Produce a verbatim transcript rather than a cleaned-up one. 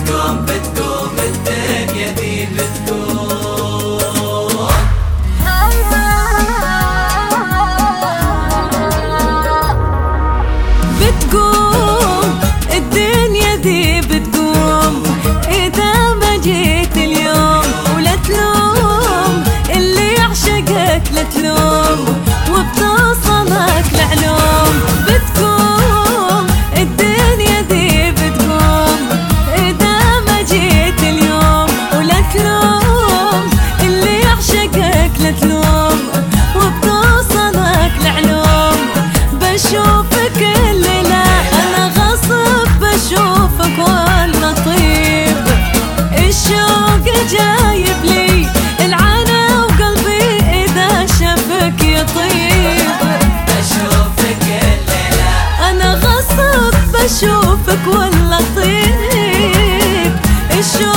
بتقوم بتقوم الدنيا دي بتقوم. بتقوم الدنيا دي بتقوم إذا ما جيت اليوم، ولا تلوم اللي يعشقك لا تلوم، وبتوصلك لعلوم. بتقوم الدنيا دي بتقوم إذا ما جيت اليوم، ولا تلوم اللي يعشقك لا تلوم، وبتوصلك لعلوم. بشوفك الليلة أنا غصب بشوفك ولا طيب، الشوق جايب لي العنا وقلبي إذا شافك يطيب. بشوفك الليلة أنا غصب بشوفك ولا طيب، الشوق